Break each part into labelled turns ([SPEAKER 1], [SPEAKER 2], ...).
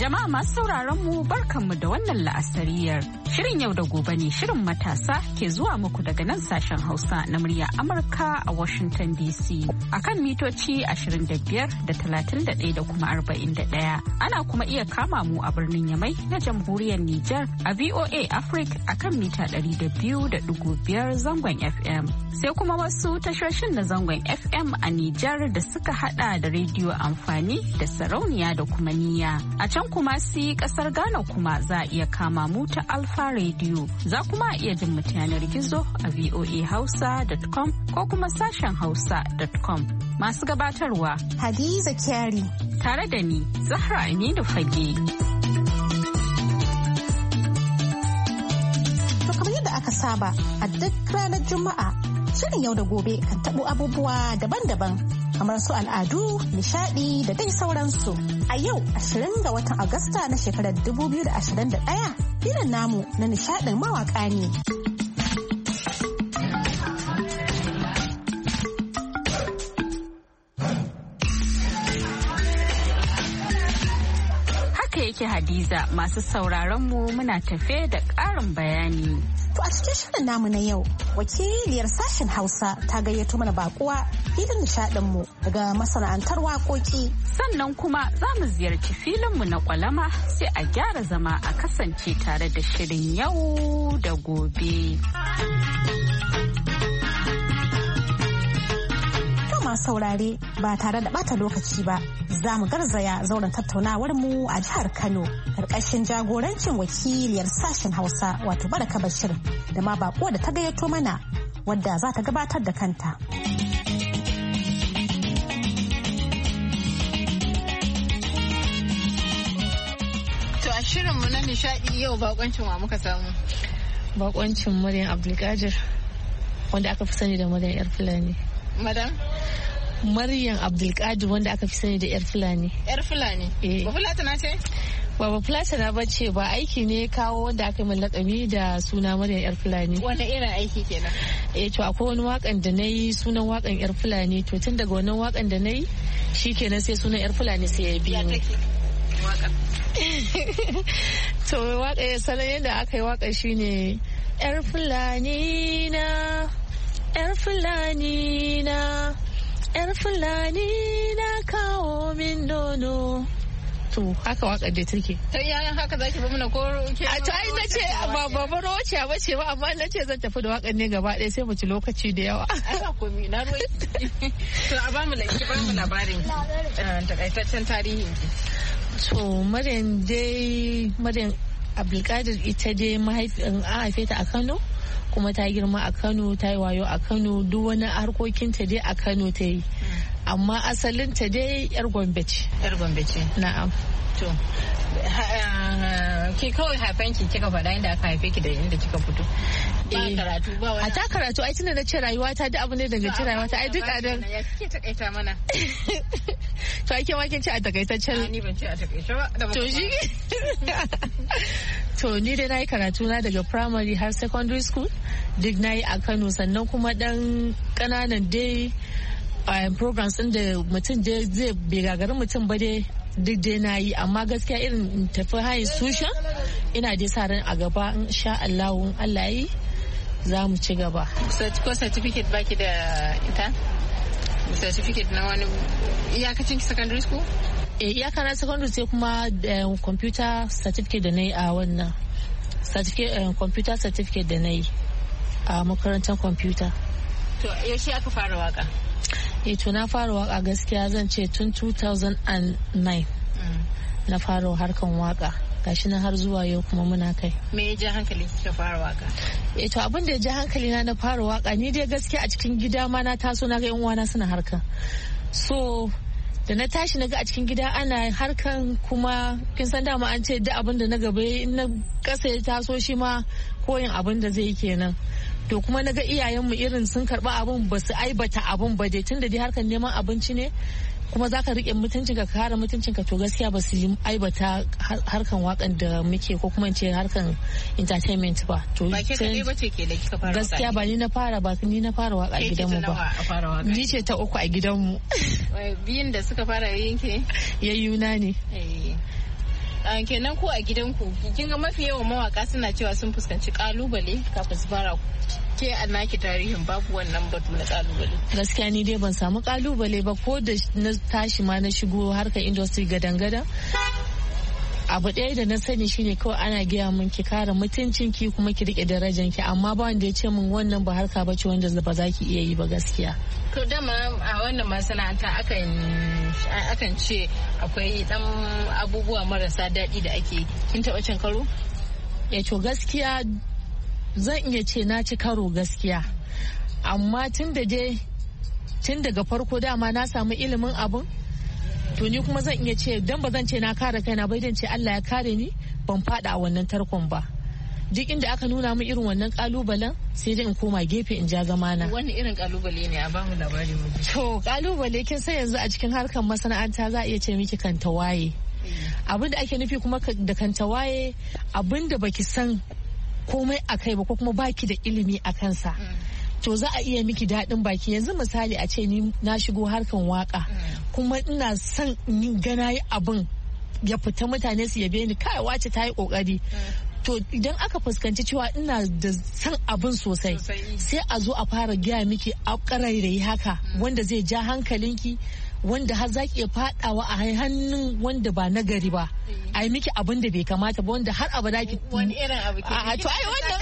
[SPEAKER 1] Jama'a masu sauraron mu barkanmu da wannan la'asariyar. Shirin yau da gobe ne shirin matasa ke zuwa muku daga nan sashen Hausa na murya Amurka a Washington DC. Akan mitoci 25 da 31 da kuma 41. Ana kuma iya kama mu a birnin Yamai na jamhuriyar Nijar a VOA Africa akan mita 200.5 zangon FM. Sai kuma wasu tashoshin na zangon FM a Nijar da suka hada da rediyo amfani da sarauniya da kuma niyya. A can kuma si kasar Ghana kuma za a iya kama mu ta Alfa Radio. Za kuma a iya jin mu ta yanar gizo a voahausa.com ko kuma sashen hausa.com. Masu gabatarwa
[SPEAKER 2] Hadiza Kyari
[SPEAKER 1] tare da ni Zahra Aminu Fage.
[SPEAKER 2] To kamar yadda aka saba a duk ranar Juma'a shirin yau da gobe kan tabo abubuwa daban-daban kamar su al'adu, nishadi da dai sauransu. A yau 20 ga watan Agusta na shekarar 2021 filin namu na nishadin mawaka ne.
[SPEAKER 1] Haka yake Hadiza, masu sauraron mu muna tafe da ƙarin bayani.
[SPEAKER 2] To a cikin shirin namu na yau, wakiliyar sashen Hausa ta gayyato mana bakuwa filin nishadinmu daga masana'antar waƙoƙi.
[SPEAKER 1] Sannan kuma za mu ziyarci filinmu na kwalama sai a gyara zama a kasance tare da shirin yau da gobe.
[SPEAKER 2] Saurare ba tare da bata lokaci ba za mu garzaya zauren tattaunawar mu a jihar Kano karkashin jagorancin wakiliyar sashen Hausa wato Baraka Bashir da ma bako da ta gayyato mana wadda za ta gabatar da kanta.
[SPEAKER 3] To a shirinmu na nishadi yau bakoncin wa muka samu?
[SPEAKER 4] Bakoncin Maryam Abdulkadir wanda aka fi sani da Maryam Yar Fulani.
[SPEAKER 3] Madam?
[SPEAKER 4] Maryam Abdulkadir wanda aka fi sani da Yar Fulani.
[SPEAKER 3] Yar Fulani? Ba Fulatana ce?
[SPEAKER 4] Ba Fulatana ba ce, ba aiki ne kawo wanda aka yi lakabi da suna Maryam Yar Fulani.
[SPEAKER 3] Wanda irin aiki kenan?
[SPEAKER 4] To akwai wani wakan da na yi sunan wakan Yar Fulani, to tun daga wannan wakan da na yi shi kenan sai sunan Yar Fulani sai ya biyu.
[SPEAKER 3] Ya take waka?
[SPEAKER 4] To waka sanan yadda aka yi waka shine Yar Fulani na, Yar Fulani na, Yar Fulani na kawo min nono. To haka waka da take.
[SPEAKER 3] Ta yayan haka zaki ba mana ko ke?
[SPEAKER 4] A to ai nace ba roce ba ce ba, amma nace zan tafi da wakan ne gaba ɗaya sai mu ci lokaci da yawa.
[SPEAKER 3] Ai ba komai na ruwa. To a ba mu labarin takaitaccen tarihin ki.
[SPEAKER 4] To Maryam Abdulkadir ita dai an haife ta a Kano. Kuma ta girma a Kano, ta yi wayo a Kano, duk wani harkokinta dai a Kano ta yi. Amma asalinta dai yar Gombe ce.
[SPEAKER 3] Yar Gombe ce.
[SPEAKER 4] Na'am.
[SPEAKER 3] To, ki kawai haifanki kika faɗa inda aka haife ki da inda kika fito. Ba karatu ba wani.
[SPEAKER 4] A ta karatu ai tunda na ce rayuwa ta duk abu ne daga ce rayuwa ta ai duk a dan.
[SPEAKER 3] Ya kike takaita mana?
[SPEAKER 4] To ake ma kin ce a takaitaccen.
[SPEAKER 3] Ni ban ce a takaice ba.
[SPEAKER 4] To shi. To ni dai na yi karatu na daga primary har secondary school duk na yi a Kano, sannan kuma dan kananan dai programs ɗin da mutum dai zai bai gagarin mutum ba dai duk dai na yi, amma gaskiya irin tafi high institution ina dai sa ran a gaba in sha Allah Allah yi za mu ci gaba.
[SPEAKER 3] Ko certificate baki da ita? Certificate na wani iyakacin secondary school?
[SPEAKER 4] Iyaka na secondary sai kuma computer certificate da na yi a wannan computer certificate da na yi a makarantar computer.
[SPEAKER 3] To yaushe aka fara waka?
[SPEAKER 4] To na fara waka gaskiya zan ce tun 2009 na fara harkan waka, gashi nan har zuwa yau kuma muna kai.
[SPEAKER 3] Me ya ja hankali kika fara waka?
[SPEAKER 4] To abin da ya ja hankali na fara waka, ni dai gaskiya a cikin gida ma na taso na ga yan uwana suna harkan, so da na tashi na ga a cikin gida ana harkan, kuma kin san dama an ce da abin da na gaba na kasa ya taso shi ma koyin abin da zai yi kenan. To kuma na ga iyayenmu irin sun karba abin, ba su aibata abin ba dai, tun da dai harkan neman abinci ne kuma za ka riƙe mutuncinka ka kare mutuncinka, to gaskiya ba su yi aibata harkan wakan da muke ko kuma ce harkan entertainment ba. To
[SPEAKER 3] ba ke kaɗai ba ce ke da kika fara waka?
[SPEAKER 4] Gaskiya ba ni na fara waka a gidanmu ba. Ni ce ta uku a gidanmu.
[SPEAKER 3] Biyun da suka fara yin ke?
[SPEAKER 4] Yayyuna ne.
[SPEAKER 3] kenan ko a gidanku kin ga mafi yawan mawaka suna cewa sun fuskanci kalubale kafin su fara, ke a naki tarihin babu wannan batu na kalubale?
[SPEAKER 4] Gaskiya ni dai ban samu kalubale ba, ko da na tashi ma na shigo harkar industry gadan-gadan. Abu ɗaya da na sani shine kawai ana gaya min ki kare mutuncinki kuma ki rike darajanki, amma ba wanda ya ce min wannan ba harka ba ce wanda ba za ki iya yi ba gaskiya.
[SPEAKER 3] To dama a wannan masana'anta akan ce akwai dan abubuwa marasa daɗi da ake, kin taɓa cin karo?
[SPEAKER 4] To gaskiya zan iya ce na ci karo gaskiya, amma tun daga farko dama na samu ilimin abun, to ni kuma zan iya ce dan ba zan ce na kare kaina bai dan ce Allah ya kare ni ban fada a wannan tarkon ba. Duk inda aka nuna min irin wannan kalubalen sai dai in koma gefe in ja zamana.
[SPEAKER 3] Wani irin kalubale ne a bamu labari mu?
[SPEAKER 4] To kalubale kin san yanzu a cikin harkar masana'anta za a iya ce miki kanta waye. Abin da ake nufi kuma da kanta waye, abin da baki san komai akai ba ko kuma baki da ilimi a kansa. To za a iya miki daɗin baki. Yanzu misali a ce ni na shigo harkan waka kuma ina son in gana yi abin ya fita mutane su yabe ni, kai wace ta yi kokari. To idan aka fuskanci cewa ina da son abin sosai sai a zo a fara gaya miki a ƙarairayi haka wanda zai ja hankalinki, wanda har za ki iya fadawa a hannun wanda ba nagari ba, a yi miki abin da bai kamata ba, wanda har abada ki
[SPEAKER 3] wani irin abu ke
[SPEAKER 4] a to ai wannan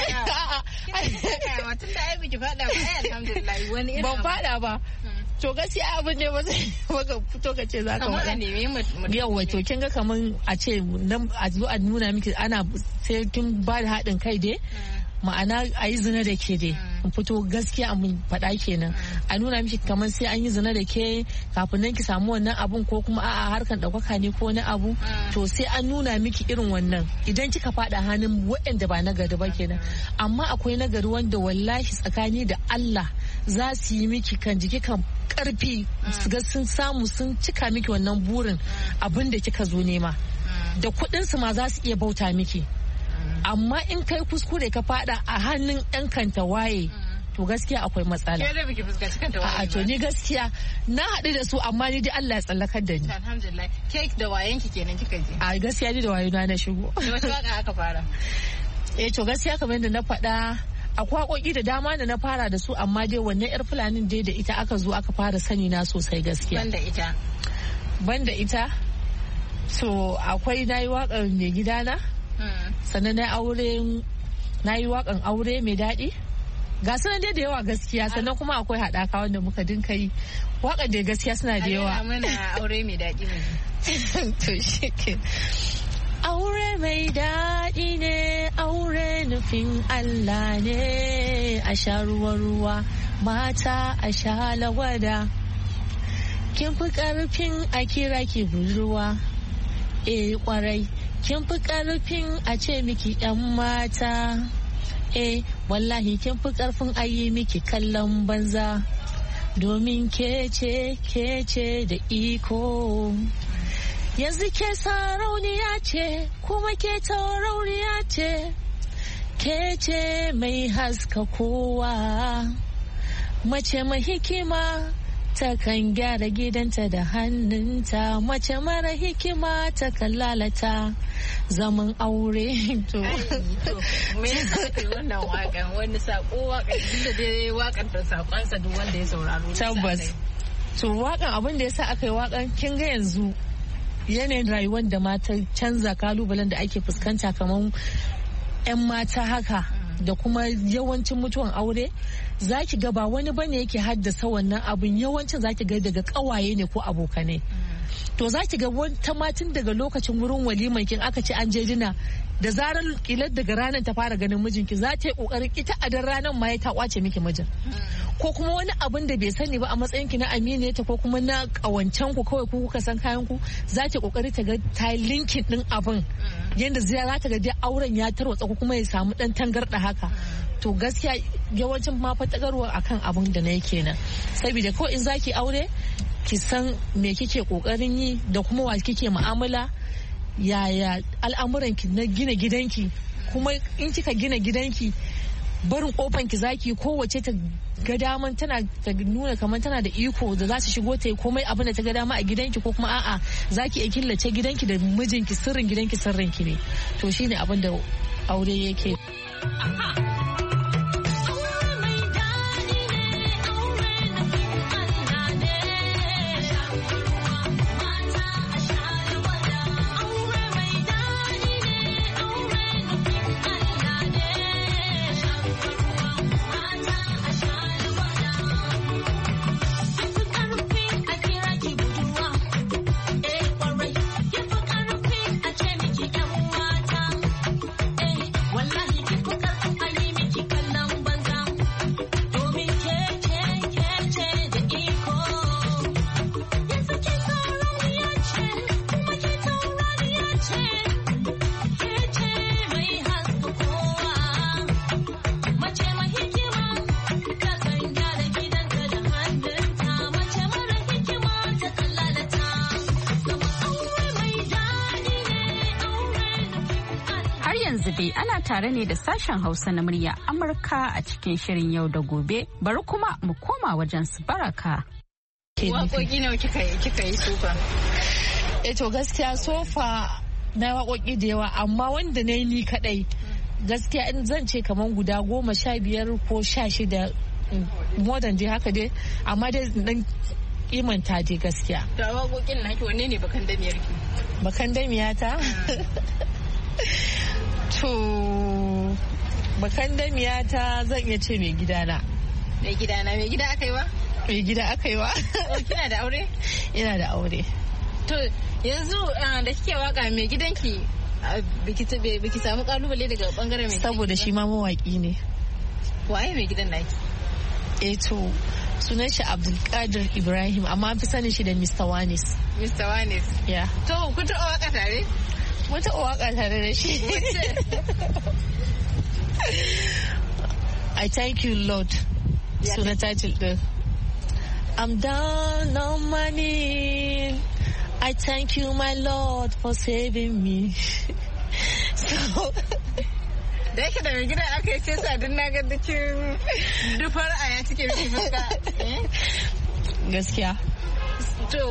[SPEAKER 3] tun da ai biki fada ba, ai alhamdulillah wani irin
[SPEAKER 4] ban fada ba. To gaskiya abin ne ba zai baka fito ka ce za ka
[SPEAKER 3] wada
[SPEAKER 4] yawa. To kin ga kaman a ce a zo a nuna miki ana sai kin ba da haɗin kai dai, ma'ana a yi zina da ke dai, in fito gaskiya abin faɗa kenan, a nuna miki kamar sai an yi zina da ke kafin nan ki samu wannan abun, ko kuma a'a harkan ɗaukaka ne ko wani abu, to sai an nuna miki irin wannan idan kika faɗa hannun waɗanda ba nagari ba kenan. Amma akwai nagari wanda wallahi tsakani da Allah za su yi miki kan jiki kan karfi su ga sun samu sun cika miki wannan burin abin da kika zo nema, da kuɗin su ma za su iya bauta miki. Amma in kai kuskure ka fada a hannun yan kanta waye, to gaskiya akwai matsala.
[SPEAKER 3] Ke da biki fuskanci kanta waye?
[SPEAKER 4] A to ni gaskiya na haɗu da su, amma ni dai Allah ya tsallakar da ni.
[SPEAKER 3] Alhamdulillah. Ke da wayenki kenan kika je?
[SPEAKER 4] A gaskiya ni da wayo na shigo.
[SPEAKER 3] Da wata waka aka fara?
[SPEAKER 4] To gaskiya kamar yadda na faɗa, akwai waƙoƙi da dama da na fara da su, amma dai wannan yar fulanin dai da ita aka zo aka fara sani na sosai gaskiya. Banda ita so akwai na yi waƙar mai gidana, sannan na yi waƙan aure mai daɗi, ga sunan dai da yawa gaskiya. Sannan kuma akwai haɗaka wanda muka dinka yi waƙar da gaskiya suna da yawa.
[SPEAKER 3] Mana aure mai daɗi ne.
[SPEAKER 4] To shi ke. Aure mai daɗi ne, aure nufin Allah ne, a sha ruwa mata a sha lawada. Kin fi ƙarfin a kira ki budurwa, kwarai. Kin fi ƙarfin a ce miki ‘yan mata, wallahi kin fi ƙarfin a yi miki kallon banza, domin kece da iko. Yanzu ke sarauniya ce kuma ke taurauniya ce, ke ce mai haska kowa, mace mai hikima ta kan gyara gidanta da hannunta, mace mara hikima ta kan lalata zaman aure.
[SPEAKER 3] To me yasa kai wannan wakan, wani sako wakan da dai wakan ta sakonsa duk wanda ya sauraro?
[SPEAKER 4] Tabbas. To wakan abin da yasa aka yi wakan, kin ga yanzu yanayin rayuwar da mata canza, kalubalen da ake fuskanta kamar 'yan mata haka da kuma yawancin mutuwan aure, za ki ga ba wani bane yake haddasa wannan abin, yawancin za ki ga daga kawaye ne ko abokanai. To za ki ga wata matin daga lokacin wurin waliman kin aka ce an je dina, da zarar kilar daga ranar ta fara ganin mijinki za ta yi kokarin ita a dan ranar ma ya ta kwace miki mijin, ko kuma wani abin da bai sani ba a matsayin ki na amine ta ko kuma na kawancan ku kawai ku kuka san kayan ku, za ta kokari ta ga ta linkin din abin yanda za ta ga dai auren ya tarwatsa ko kuma ya samu dan tangarda haka. To gaskiya yawancin ma fatagarwa akan abin da na yi kenan, saboda ko in zaki aure ki san me kike kokarin yi da kuma wa kike mu'amala, yaya al'amuranki na gina gidanki, kuma in kika gina gidanki barin kofan ki zaki kowace ta ga daman tana ta nuna kamar tana da iko da za su shigo ta yi komai abin da ta ga dama a gidanki, ko kuma a'a zaki iya killace gidanki da mijinki, sirrin gidanki sirrinki ne. To shine abin da aure yake.
[SPEAKER 1] dai ana tare ne da sashen Hausa na murya Amurka a cikin shirin yau da gobe. Bari kuma mu koma wajen su Baraka.
[SPEAKER 3] Waƙoƙi nawa kika yi sofa?
[SPEAKER 4] To gaskiya sofa na waƙoƙi da yawa, amma wanda na yi ni kaɗai gaskiya in zan ce kamar guda 15 ko 16 more than dai haka dai, amma dai dan imanta dai gaskiya.
[SPEAKER 3] Da waƙoƙin naki wanne ne bakan damiyar ki?
[SPEAKER 4] Bakan damiyata? To bakan damiyata zan iya ce mai gidana.
[SPEAKER 3] Mai gida aka yi wa?
[SPEAKER 4] Mai gida aka yi wa.
[SPEAKER 3] Kina da aure?
[SPEAKER 4] Ina da aure.
[SPEAKER 3] To yanzu da kike waka mai gidanki biki samu kalubale daga bangaren mai gidanki?
[SPEAKER 4] Saboda shi ma mawaki ne.
[SPEAKER 3] Waye mai gidan naki?
[SPEAKER 4] To sunan shi Abdulkadir Ibrahim, amma an fi sanin shi da Mr. Wanis.
[SPEAKER 3] Mr. Wanis?
[SPEAKER 4] Yeah.
[SPEAKER 3] To kun taɓa waka tare?
[SPEAKER 4] Mun taɓa waka tare da shi. I thank you Lord. Sunan title din. I'm down on my knees. I thank you my Lord for saving me. So
[SPEAKER 3] da yake da mai gida aka yi sai sadin na ga dukin dufar aya cikin fuska.
[SPEAKER 4] Gaskiya.
[SPEAKER 3] To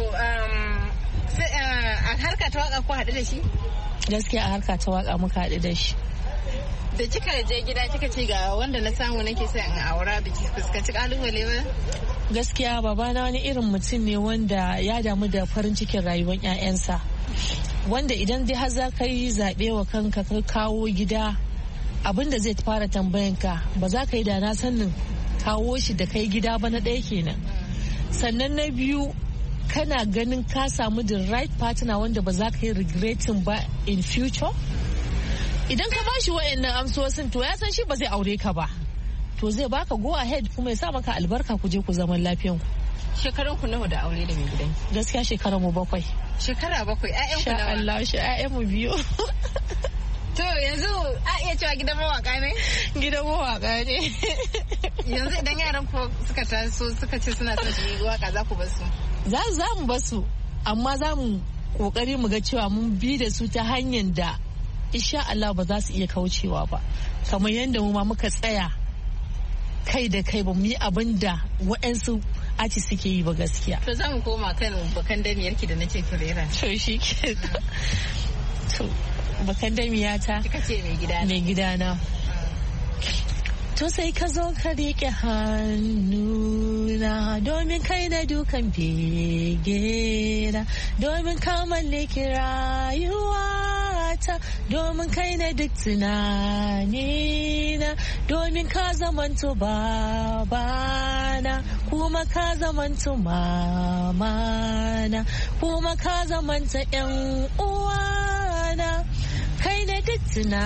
[SPEAKER 3] a harka ta waka ko haɗu da shi?
[SPEAKER 4] Gaskiya a harka ta waka muka haɗu da shi.
[SPEAKER 3] Da kika je gida kika ce ga wanda na samu nake son in aura, biki fuskanci kalubale ba?
[SPEAKER 4] Gaskiya babana wani irin mutum ne wanda ya damu da farin cikin rayuwar 'ya'yansa, wanda idan dai har za ka yi zaɓe wa kanka ka kawo gida, abin da zai fara tambayanka ba za ka yi da na sanin kawo shi da kai gida ba, na ɗaya kenan. Sannan na biyu, kana ganin ka samu the right partner wanda ba za ka yi regretting ba in future. Idan ka ba shi wa'annan amsosin, to ya san shi ba zai aure ka ba, to zai baka go ahead kuma ya sa maka albarka, ku je ku zaman lafiyan ku.
[SPEAKER 3] Shekarun ku nawa da aure da mai gidan?
[SPEAKER 4] Gaskiya shekaran mu 7.
[SPEAKER 3] Shekara 7, ƴaƴan ku nawa?
[SPEAKER 4] Allah, ƴaƴan mu 2.
[SPEAKER 3] To yanzu a iya cewa gidan mawaka ne?
[SPEAKER 4] Gidan mawaka ne.
[SPEAKER 3] Yanzu idan yaran ku suka taso suka ce suna son su yi waka, za ku bar su?
[SPEAKER 4] Za mu bar su, amma za mu kokari mu ga cewa mun bi da su ta hanyar da insha Allah ba za su iya kaucewa ba, kamar yadda mu ma muka tsaya kai da kai ba mu yi abin da waɗansu aci suke yi ba gaskiya.
[SPEAKER 3] To za mu koma kan bakan damiyarki da nace turera.
[SPEAKER 4] To shi ke. To bakan damiyata.
[SPEAKER 3] Kika ce mai gidana.
[SPEAKER 4] Mai gidana. To sai ka zo ka riƙe hannuna, domin kai na dukan begena, domin ka mallaki rayuwata, domin kai na duk tunanina, domin ka zamanto babana, kuma ka zamanto mamana, kuma ka zamanta 'yan uwana. Kai ne duk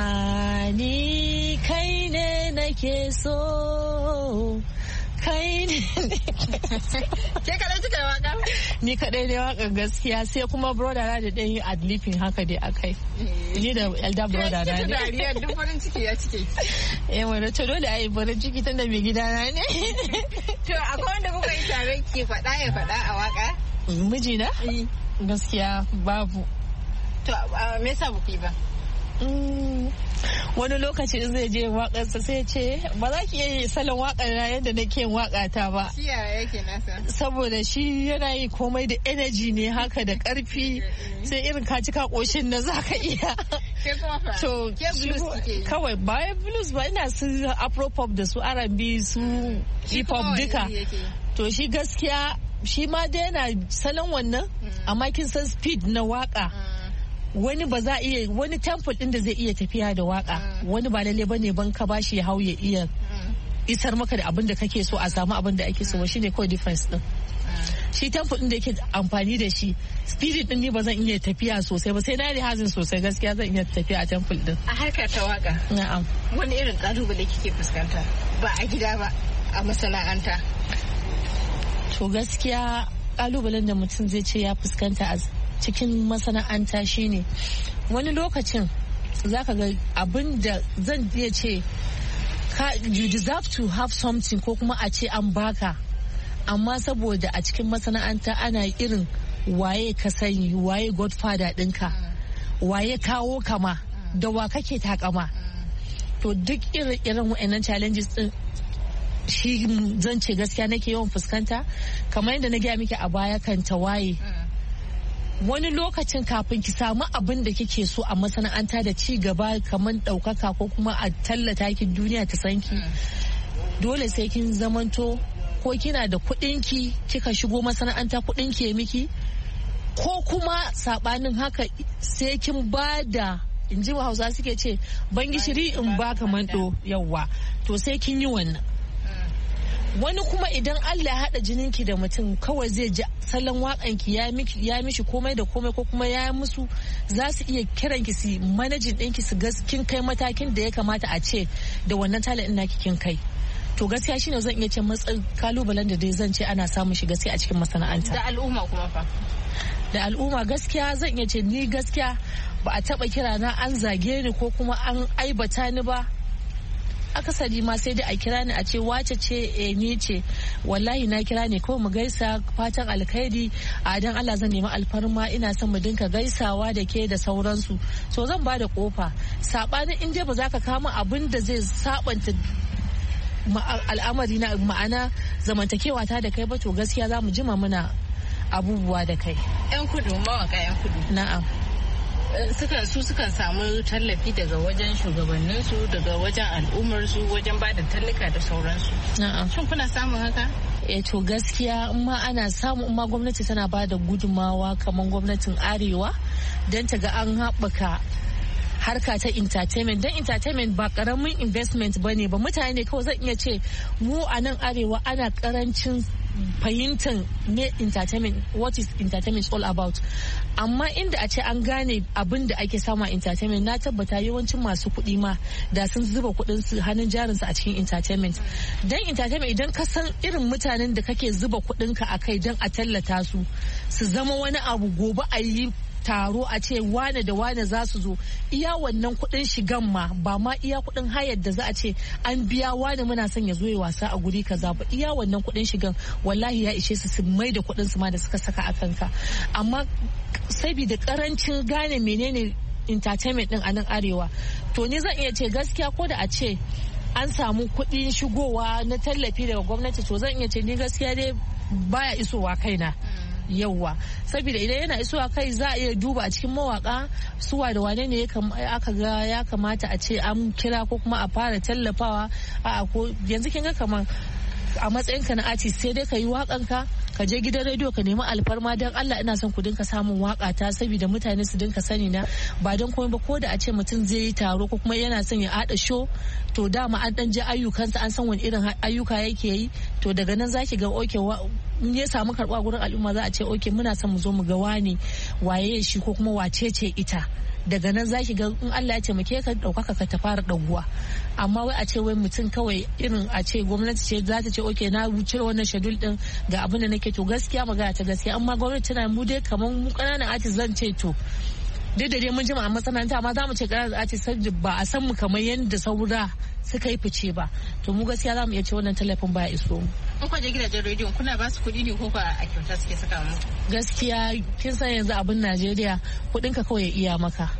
[SPEAKER 4] tunani, kai ne nake so, kai ne.
[SPEAKER 3] Ke kadai kika waka?
[SPEAKER 4] Ni kadai ne waka gaskiya, sai kuma brother na da ɗan yi adlifin haka dai akai. Ni da elder brother na ne.
[SPEAKER 3] Dariya duk farin ciki ya cike.
[SPEAKER 4] Wanda to dole a yi farin ciki tunda mai gidana ne.
[SPEAKER 3] To akwai wanda kuka yi tare ke faɗa ya faɗa a waka?
[SPEAKER 4] Mijina? Gaskiya babu.
[SPEAKER 3] To me yasa ba ku yi ba?
[SPEAKER 4] wani lokaci in zai je waƙarsa sai ce ba za ki iya salon waƙar na yadda nake yin waƙa ta ba.
[SPEAKER 3] Shi yake nasa?
[SPEAKER 4] Saboda shi yana yi komai da energy ne haka da ƙarfi sai irin ka cika ƙoshin na za ka iya.
[SPEAKER 3] To
[SPEAKER 4] kawai bayan blues ba ina su afropop da su R&B su hip hop duka. To shi gaskiya shi ma dai yana salon wannan amma kin san speed na waƙa. Wani ba za iya wani tempo din da zai iya tafiya da waka wani ba lalle bane ban ka bashi ya hau ya iya isar maka da abin da kake so a samu abin da ake so shine kawai difference din. Shi tempo din da yake amfani da shi spirit din ni ba zan iya tafiya sosai ba sai na rihazin sosai gaskiya zan iya tafiya a tempo din.
[SPEAKER 3] A harkar ta waka
[SPEAKER 4] na'am
[SPEAKER 3] wani irin kalubale kike fuskanta ba a gida ba a masana'anta?
[SPEAKER 4] To gaskiya kalubalen da mutum zai ce ya fuskanta a cikin masana'anta shine wani lokacin zaka ga abin da zan iya ce you deserve to have something ko kuma a ce an baka amma saboda a cikin masana'anta ana irin waye ka sani waye godfather ɗinka waye kawo kama da wa kake takama to duk irin wa'annan challenges din shi zan ce gaskiya nake yawan fuskanta kamar yadda na gaya miki a baya kan tawaye wani lokacin kafin ki samu abin da kike so a masana'anta da ci gaba kamar ɗaukaka ko kuma a tallata ki duniya ta san ki dole sai kin zamanto ko kina da kuɗinki kika shigo masana'anta kuɗinki ya miki ko kuma saɓanin haka sai kin ba da in ji Hausa suke ce ban gishiri in ba kamanto yawwa to sai kin yi wannan. Wani kuma idan Allah ya haɗa jininki da mutum kawai zai ji salon waƙanki ya mishi komai da komai ko kuma ya musu za su iya kiranki su manajin ɗinki su kin kai matakin da ya kamata a ce da wannan talent naki kin kai. To gaskiya shine zan iya ce matsayin kalubalen da dai zan ce ana samun shi gaskiya a cikin masana'anta.
[SPEAKER 3] Da al'umma kuma fa?
[SPEAKER 4] Da al'umma gaskiya zan iya ce ni gaskiya ba a taɓa kira na an zage ni ko kuma an aibata ni ba. Akasari ma sai dai a kira ni a ce wace ce ni ce wallahi na kira ne kawai mu gaisa fatan alkhairi a dan Allah zan nemi alfarma ina son mu dinka gaisawa da ke da sauransu so zan ba da kofa sabanin in dai ba za ka kama abin da zai sabanta al'amari na ma'ana zamantakewa ta da kai ba to gaskiya za mu jima muna abubuwa da kai.
[SPEAKER 3] Yan kudu mawaka yan kudu.
[SPEAKER 4] Na'am.
[SPEAKER 3] sukan samu tallafi daga wajen shugabanninsu daga wajen al'ummarsu wajen ba da tallika da sauransu. Shin kuna samun haka?
[SPEAKER 4] To gaskiya in ma ana samu in ma gwamnati tana ba da gudunmawa kamar gwamnatin arewa don ta ga an haɓaka harka ta entertainment don entertainment ba karamin investment ba ne ba mutane kawai zan iya ce mu a nan arewa ana karancin fahimtar me entertainment what is entertainment all about amma inda a ce an gane abin da ake samu a entertainment na tabbata yawancin masu kuɗi ma da sun zuba kuɗin su hannun jarinsu a cikin entertainment dan entertainment idan ka san irin mutanen da kake zuba kuɗinka a kai don a tallata su zama wani abu gobe a yi taro a ce wane da wane za su zo iya wannan kuɗin shigan ma ba ma iya kuɗin hayar da za a ce an biya wane muna son ya zo ya wasa a guri kaza ba iya wannan kuɗin shigan wallahi ya ishe su mai da kuɗin su ma da suka saka a kanka amma saboda karancin gane menene entertainment din a nan arewa to ni zan iya ce gaskiya ko da a ce an samu kuɗin shigowa na tallafi daga gwamnati to zan iya ce ni gaskiya dai baya isowa kaina yauwa saboda idan yana isuwa kai za a iya duba a cikin mawaka suwa da wane ne aka ga ya kamata a ce an kira ko kuma a fara tallafawa a ko yanzu kin ga kamar a matsayinka na artist sai dai ka yi wakanka ka je gidan rediyo ka nemi alfarma don Allah ina son ku dinka samun waka ta saboda mutane su dinka sani na ba don komai ba ko da a ce mutum zai yi taro ko kuma yana son ya haɗa show to dama an dan je ayyukansa an san wani irin ayyuka yake yi to daga nan zaki ga oke in ya samu karɓa gurin al'umma za a ce oke muna son mu zo mu ga wani waye shi ko kuma wace ce ita daga nan zaki ga in Allah ya taimake ka ɗaukaka ka ta fara ɗaguwa amma wai a ce wai mutum kawai irin a ce gwamnati ce za ta ce oke na cire wannan shedul din ga abin da nake to gaskiya magana ta gaskiya amma gwamnati tana mu dai kamar mu ƙananan artist zan ce to duk da dai mun jima a masana'anta amma za mu ce ƙananan artist ba a san mu kamar yadda saura suka yi fice ba to mu gaskiya za mu iya ce wannan tallafin baya iso mu.
[SPEAKER 3] In kwaje gidajen rediyon kuna ba su kuɗi ne ko a kyauta suke saka mu?
[SPEAKER 4] Gaskiya kin san yanzu abin Najeriya kuɗin ka kawai ya iya maka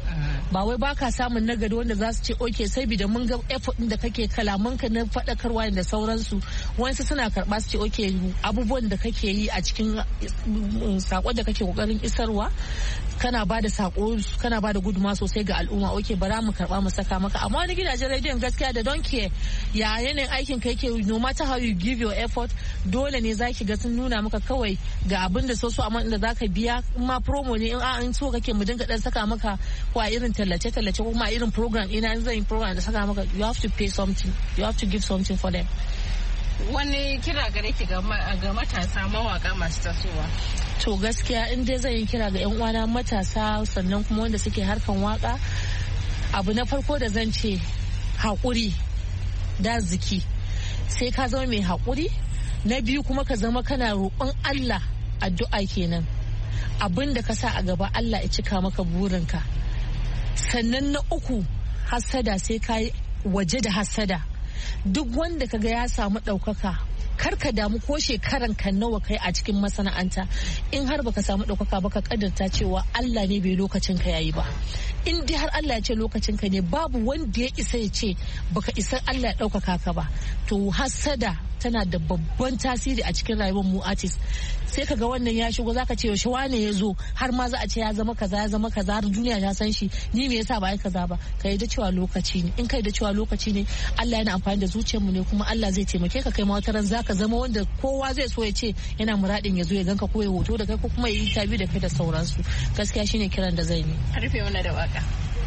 [SPEAKER 4] ba wai baka samun nagari wanda za su ce okay sai bi da mun ga effort din da kake kalamanka na faɗakarwa da sauransu, wasu suna karɓa su ce okay abubuwan da kake yi a cikin sakon da kake kokarin isarwa kana ba da sako, kana ba da gudunmawa sosai ga al'umma, okay bara mu karɓa mu saka maka. Amma wani gidajen rediyon gaskiya da don ke ya yanayin aikin ka yake, no matter how you give your effort, dole ne zaki ga sun nuna maka kawai ga abin da so amma inda zaka biya, in ma promo ne in so kake mu dinga dan saka maka ko a irin tallace ko kuma a irin program ina in zan yi program da saka maka, you have to pay something, you have to give something for them.
[SPEAKER 3] Wani kira gare ki ga matasa mawaka masu tasowa?
[SPEAKER 4] To gaskiya in dai zan yi kira ga 'yan uwana matasa sannan kuma wanda suke harkan waka, abu na farko da zan ce haƙuri da ziki, sai ka zama mai haƙuri. Na biyu kuma ka zama kana roƙon Allah, addu'a kenan, abin da ka sa a gaba Allah ya cika maka burinka. Sannan na uku hassada, sai ka yi waje da hassada. Duk wanda kaga ya samu ɗaukaka, kar ka damu ko shekaran ka nawa kai a cikin masana'anta, in har baka samu ɗaukaka ba ka kaddarta cewa Allah ne bai lokacin ka yayi ba. In dai har Allah ya ce lokacin ka ne, babu wanda ya isa ya ce baka isa Allah ya ɗaukaka ka ba. To hassada tana da babban tasiri a cikin rayuwar mu artist. Sai ka ga wannan ya shigo zaka ce yaushe wane ya zo, har ma za a ce ya zama kaza har duniya ta san shi, ni me yasa ba ai kaza ba. Ka yi da cewa lokaci ne, in kai da cewa lokaci ne, Allah yana amfani da zuciyar mu ne, kuma Allah zai taimake ka kai ma wata ran zaka zama wanda kowa zai so ya ce yana muradin ya zo ya ganka ko ya hoto da kai ko kuma ya yi interview da kai da sauransu. Gaskiya shine kiran da zai yi.
[SPEAKER 3] Rufe wannan da waka.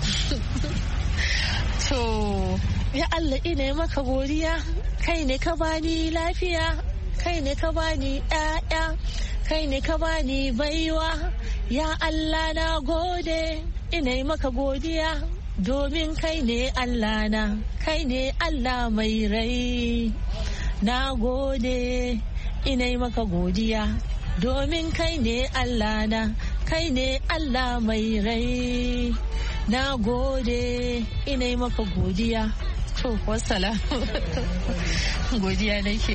[SPEAKER 4] To ya Allah ina maka godiya, kai ne ka bani lafiya, kai ne ka bani ƴaƴa, kai ne ka bani baiwa, ya Allah na gode, ina maka godiya domin kai ne Allah na, kai ne Allah mai rai. Na gode, ina maka godiya domin kai ne Allah na, kai ne Allah mai rai. Na gode, ina maka godiya. To, wassala. Godiya nake.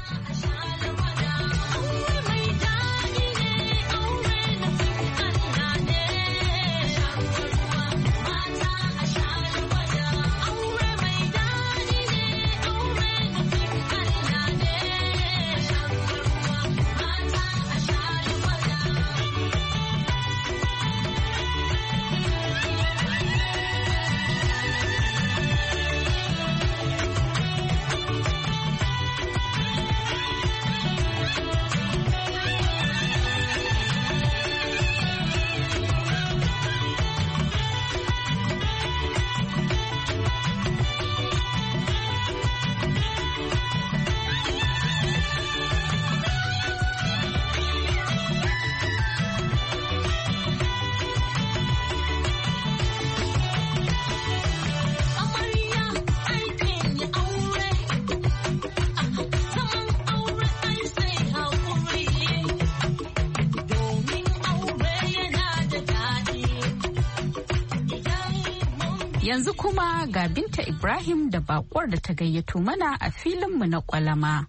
[SPEAKER 1] Yanzu kuma ga Binta Ibrahim da bakwar da ta gayyato mana a filinmu na kwalama.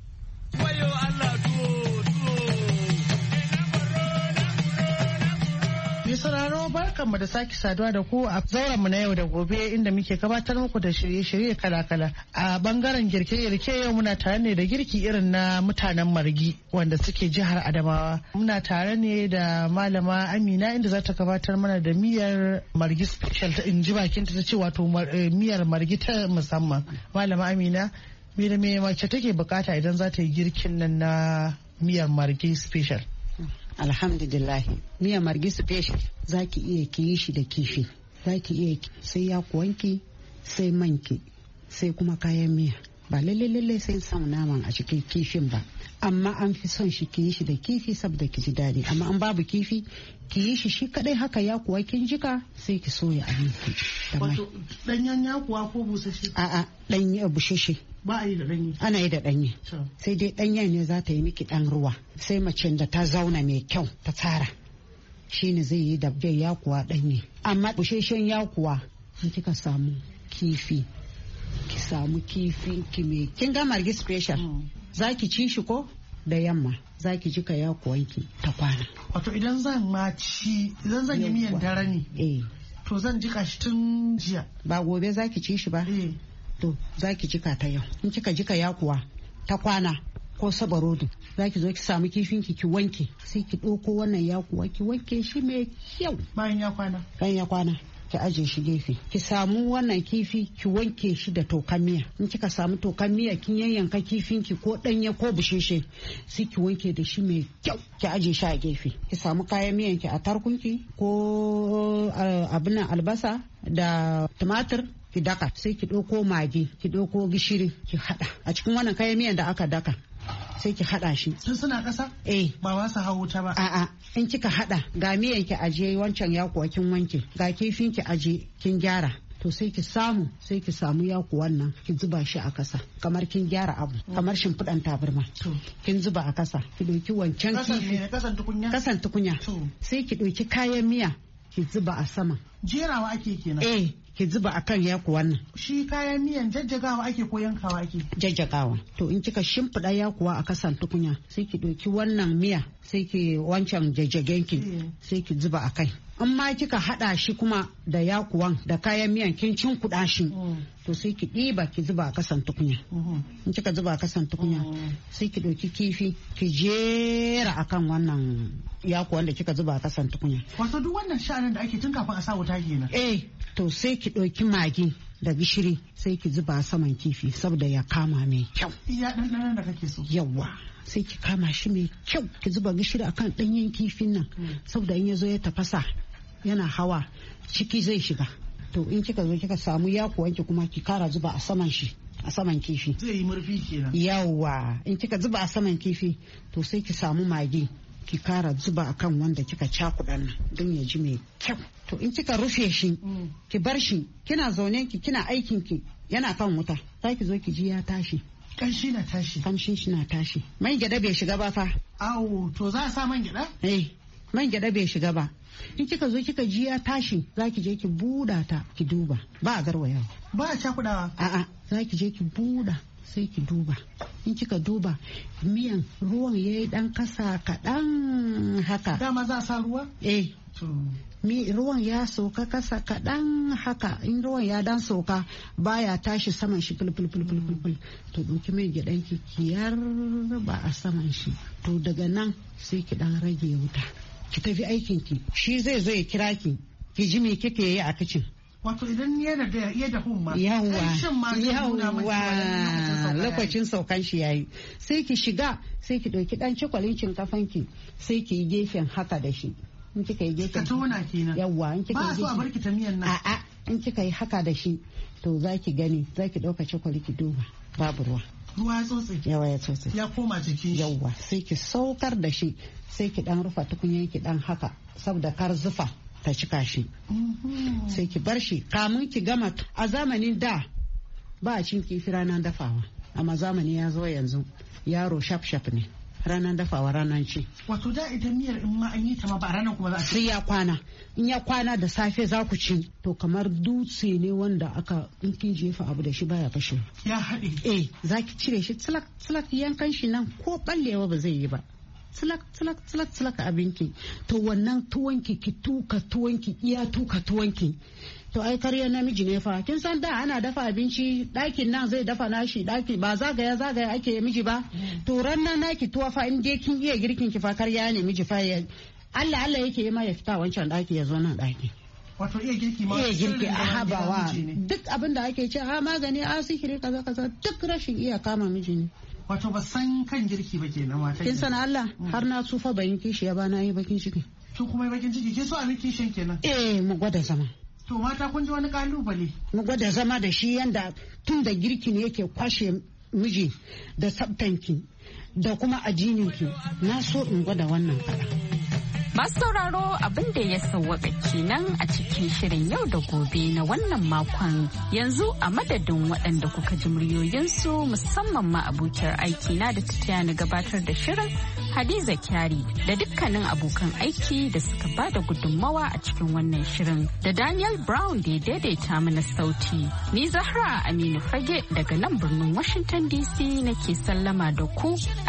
[SPEAKER 5] Sauraro barkanmu da sake saduwa da ku a zaurenmu na yau da gobe, inda muke gabatar muku da shirye-shirye kala-kala. A bangaren girke-girke yau muna tare ne da girki irin na mutanen Margi wanda suke jihar Adamawa. Muna tare ne da Malama Amina inda za ta gabatar mana da miyar Margi special, ta in ji bakinta ta ce wato miyar Margi ta musamman. Malama Amina, me da me mace take bukata idan za ta yi girkin nan na miyar Margi special?
[SPEAKER 6] Alhamdulillah, miya Margi special za ki iya ki yi shi da kifi, za ki iya sai ya kuwanki, sai manki, sai kuma kayan miya. Ba lalle sai samu naman a cikin kifin ba, amma an fi son shi ki yi shi da kifi saboda ki ji daɗi. Amma an babu kifi, ki yi shi kadai haka ya kuwa kin jika, sai ki soya abinki.
[SPEAKER 5] Wato ɗanyen ya kuwa ko busasshe?
[SPEAKER 6] A'a, ɗanye bushashe.
[SPEAKER 5] Ba a yi da ɗanye?
[SPEAKER 6] Ana yi da ɗanye. Sai dai ɗanyen ne za ta yi miki ɗan ruwa. Sai macen da ta zauna mai kyau ta tsara, shine zai yi da yakuwa ɗanye. Amma busheshen yakuwa in kika samu kifi, ki samu kifi ki mai kin ga Margi special, za ki ci shi ko da yamma za ki jika yakuwanki ta kwana.
[SPEAKER 5] Wato idan zan yi miyan dare ne, To zan jika shi tun jiya.
[SPEAKER 6] Ba gobe zaki ci shi ba? To zaki jika ta yau. In kika jika yakuwa ta kwana ko sabarodo, zaki zo ki samu kifin ki wanke, sai ki ɗauko wannan yakuwa ki wanke shi mai kyau.
[SPEAKER 5] Bayan ya kwana.
[SPEAKER 6] Ki aje shi gefe. Ki samu wannan kifi ki wanke shi da tokan miya. In kika samu tokan miya kin yanyanka kifin ki ko danye ko busheshe, sai ki wanke da shi mai kyau ki aje shi a gefe. Ki samu kayan miyan ki a tarkunki ko abin albasa da tumatir ki daka, sai ki ɗauko magi, ki ɗauko gishiri ki hada a cikin wannan kayan miyan da aka daka. Sai ki hada shi.
[SPEAKER 5] Sun suna ƙasa? Ba wa su hawo ta ba.
[SPEAKER 6] A'a, in kika hada ga miyan ki aje wancan yakuwa kin wanke, ga kifin ki aje kin gyara. To sai ki samu yakuwan nan ki zuba shi a kasa kamar kin gyara abu, kamar shimfiɗan tabarma. Kin zuba a kasa, ki ɗauki wancan kifi. Kasan tukunya. Sai ki ɗauki kayan miya ki zuba a sama.
[SPEAKER 5] Jerawa ake kenan.
[SPEAKER 6] Ki zuba akan yakuwan nan.
[SPEAKER 5] Shi kayan miyan jajjagawa ake ko yankawa ake?
[SPEAKER 6] Jajjagawa. To in kika shimfiɗa yakuwa a kasan tukunya, sai ki ɗauki wannan miya, sai ki wancan jajjagen ki, sai ki zuba a kai. In ma kika haɗa shi kuma da yakuwan da kayan miyan kin kuɗa shi, to sai ki ɗiba ki zuba a kasan tukunya. In kika zuba a kasan tukunya, sai ki ɗauki kifi ki jera akan wannan yakuwan da kika zuba a kasan tukunya.
[SPEAKER 5] Wato duk wannan sha'anin da ake tun kafin a sa wuta kenan.
[SPEAKER 6] To sai ki ɗauki magi da gishiri sai ki zuba saman kifi saboda ya kama mai kyau.
[SPEAKER 5] Iya ɗanɗanon da kake so.
[SPEAKER 6] Yawwa. Sai ki kama shi mai kyau ki zuba gishiri akan ɗanyen kifin nan saboda in ya zo ya tafasa yana hawa ciki zai shiga. To in kika zo kika samu yakuwanki kuma ki kara zuba a saman shi, a saman kifi.
[SPEAKER 5] Zai yi murfi kenan.
[SPEAKER 6] Yawwa. In kika zuba a saman kifi to sai ki samu magi ki kara zuba akan wanda kika cakuɗa nan don ya ji mai kyau. To in kika rufe shi ki bar shi kina zaune ki kina aikin ki yana kan wuta, za ki zo ki ji ya tashi.
[SPEAKER 5] Kamshi na tashi.
[SPEAKER 6] Kamshin shi na tashi. Man gyada bai shiga ba fa.
[SPEAKER 5] Awo, to za a sa man gyada?
[SPEAKER 6] Man gyada bai shiga ba. In kika zo kika ji ya tashi, za ki je ki buɗa ta ki duba. Ba a garwayawa.
[SPEAKER 5] Ba a cakuɗawa.
[SPEAKER 6] A'a, za ki je ki buɗa sai ki duba. In kika duba miyan ruwan yayi dan kasa kaɗan haka.
[SPEAKER 5] Dama za a sa ruwa?
[SPEAKER 6] Ruwan ya sauka kasa kaɗan haka. In ruwan ya dan sauka baya tashi saman shi fulfulfulfulful, to ɗauki mai gyaɗan ki yarba a saman shi. To daga nan sai ki dan rage wuta ki tafi aikin ki. Shi zai zo ya kira ki ji me kike yi a kicin.
[SPEAKER 5] Wato idan ya da humma.
[SPEAKER 6] Yawwa lokacin saukan shi yayi. Sai ki shiga sai ki ɗauki ɗan cikwalin shinkafan ki sai ki yi gefen haka da shi. In kika yi gefen
[SPEAKER 5] ka tona kenan.
[SPEAKER 6] Yawwa in kika yi
[SPEAKER 5] ba so a barki ta miyan nan.
[SPEAKER 6] A'a in kika yi haka da shi to zaki gani zaki ɗauka cikwali ki duba babu ruwa.
[SPEAKER 5] Ruwa ya tsotse.
[SPEAKER 6] Yawa ya tsotse.
[SPEAKER 5] Ya koma jikin shi.
[SPEAKER 6] Yawwa sai ki saukar da shi sai ki dan rufa tukunyan ki dan haka saboda kar zufa ta cika shi. Sai ki bar shi kamun ki gama. A zamanin da ba a cin kifi ranar dafawa, amma zamani ya zo yanzu yaro shaf ne, ranar dafawa ranar ci.
[SPEAKER 5] Wato da idan miyar in ma an yi ta ma ba ranar kuma za a ci.
[SPEAKER 6] Sai ya kwana. In ya kwana da safe za ku ci, to kamar dutse ne wanda aka in kin jefa abu da shi baya fashe.
[SPEAKER 5] Ya haɗe.
[SPEAKER 6] Za ki cire shi tsilak yankan shi nan ko ballewa ba zai yi ba. Tsilak abinki. To wannan tuwonki ki tuka tuwonki iya tuka tuwonki. To ai karya namiji ne fa. Kin san da ana dafa abinci ɗakin nan zai dafa nashi ɗaki ba zagaya ake miji ba. To rannan naki tuwa fa in dai kin iya girkin ki fa karya ne miji fa ya Allah yake yi ma ya fita wancan ɗaki ya zo nan ɗaki.
[SPEAKER 5] Wato iya girki ma.
[SPEAKER 6] Iya girki a habawa. Duk abin da ake ce magani sihiri kaza duk rashin iya kama miji ne.
[SPEAKER 5] Wato ba san kan girki ba kenan mata.
[SPEAKER 6] Kin san Allah har na tsufa bayin kishi ya ba na yi bakin ciki.
[SPEAKER 5] Kin kuma yi bakin ciki kin so a miki kishin kenan.
[SPEAKER 6] Mu gwada zama.
[SPEAKER 5] To mata kun ji wani kalubale.
[SPEAKER 6] Mu gwada zama da shi yanda tun da girki ne yake kwashe miji da tsaftanki da kuma ajininki. Na so in gwada wannan kaɗan.
[SPEAKER 1] Masu sauraro abin da ya sauwaka kenan a cikin shirin yau da gobe na wannan makon. Yanzu a madadin waɗanda kuka ji muryoyinsu musamman ma abokiyar aiki na da ta taya ni gabatar da shirin Hadiza Kyari da dukkanin abokan aiki da suka ba da gudunmawa a cikin wannan shirin da Daniel Brown da ya daidaita mana sauti. Ni Zahra Aminu Fage daga nan birnin Washington DC nake sallama da ku.